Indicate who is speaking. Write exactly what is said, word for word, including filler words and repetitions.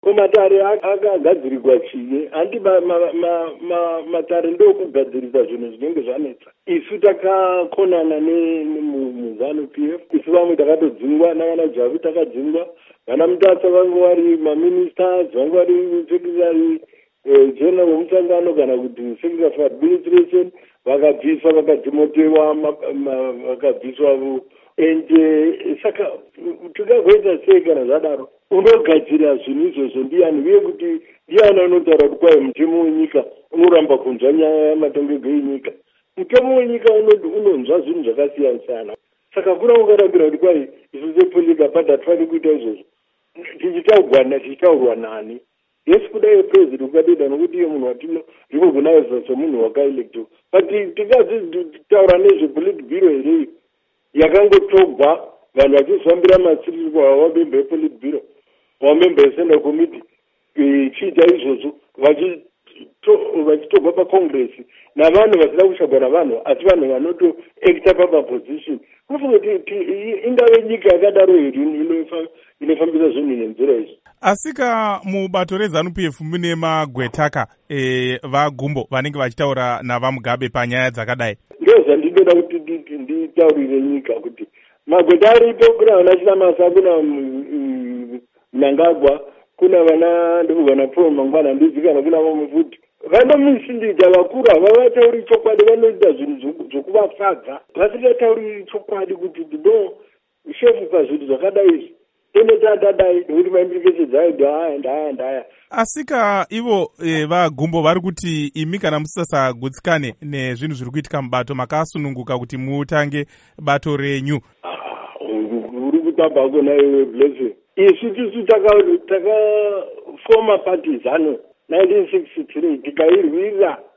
Speaker 1: Matare akagadzirirwa chii? Handi matare ndokugadzirisa zvinhu zvinenge zvanetsa. Isu takakonana nemuZANU P F, isu vamwe takatodzingwa navana Javi takadzingwa, vana Mutasa vange vari maministers, vange vari secretary general wemusangano kana kuti secretary for administration, vakabviswa vakadhimotewa vakabviswa ende saka tingagoita sei kana zvadaro? Unogadzira zvinhu izvozvo ndiani uye kuti ndiani anotaura kuti kwai mutemo wenyika unoramba kunzwa nyaya yamatongego enyika? Mutemo wenyika unonzwa zvinhu zvakasiyana siyana. Saka kuna ungarambira kuti kwai isu sepolitika padatifani kuita izvozvo tichitaurwa tichitaurwa nani? Yes, kudai president ukadida nokuti iye munhu watino ndinogunaiza semunhu wakaelectwa. But tikazitaura nezvepolitiki biro here yakangotogwa vanhu vachifambira matsirirwa wamembe epolitiki biro wamembe esenda committee ichiita izvozvo vachitogwa pakongresi navanhu vasina kushagwa navanhu asi vanhu vanotoekta pamaposition. Kufunga kuti ingave nyika yakadaro here inofambisa zvinhu nenzira izvi.
Speaker 2: Asika mubato reZANU P F mune magwetaka e, vagumbo vanenge vachitaura navaMugabe panyaya dzakadai.
Speaker 1: Ndozvandinoda kuti nditaurire nyika kuti magweta aripo, kuna vana Chilamasa, kuna Mnangagwa, kuna vana ndovana Paul Mangwana Ndudzi kana kuna vamwe futi. Vanomisindidza vakuru havavatauri chokwadi, vanoita zvinhu zvokuvafadza. Vasingatauri chokwadi kuti ndo shefu pazvinhu zvakadai izvi.
Speaker 2: Asika ivo e, vagumbo vari kuti imi kana musisagutsikane nezvinhu zviri kuitika mubato makasununguka kuti mutange bato renyu.
Speaker 1: Uri kutamba kona iwe Blessing. Isu tisu takafoma party ZANU nineteen sixty-three tikairwira